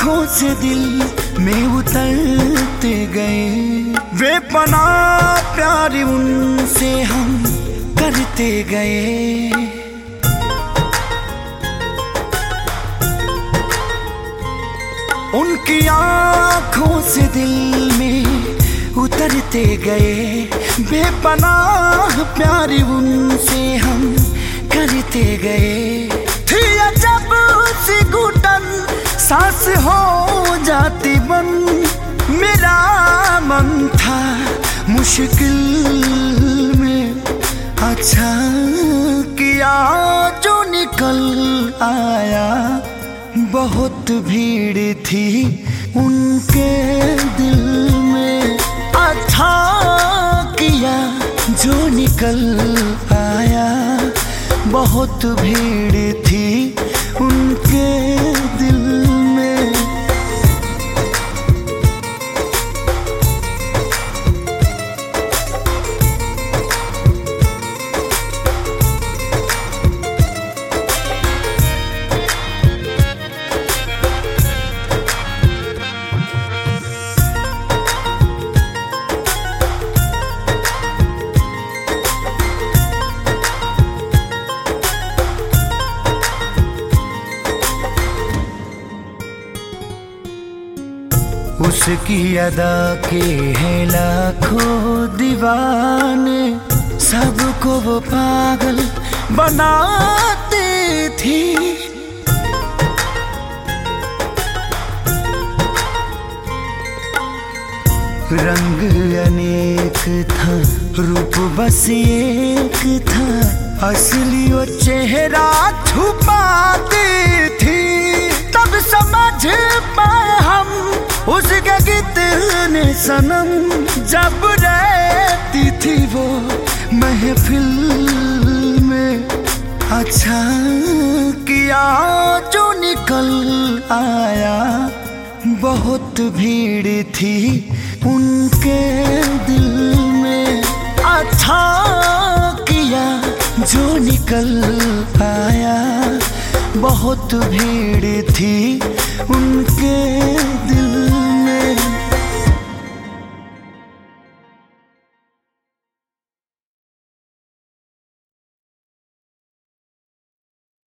आँखों से दिल में उतरते गए, बेपनाह प्यार उनसे हम करते गए। उनकी आँखों से दिल में उतरते गए, बेपनाह प्यार उनसे हम करते गए। थी अजब सी घुटन सांस हो जाती बंद, मेरा मन था मुश्किल में, अच्छा किया जो निकल आया। बहुत भीड़ थी उनके दिल में, अच्छा किया जो निकल आया। बहुत भीड़ थी उनके दिल में। उसकी अदा के हैं लाखों दीवाने, सबको वो पागल बनाती थी। रंग अनेक था, रूप बस एक था, असली वो चेहरा छुपाती थी। तब समझ पाए हम उसके कितने सनम, जब रहती थी वो महफिल में। अच्छा किया जो निकल आया। बहुत भीड़ थी उनके दिल में, अच्छा किया जो निकल आया। बहुत भीड़ थी उनके दिल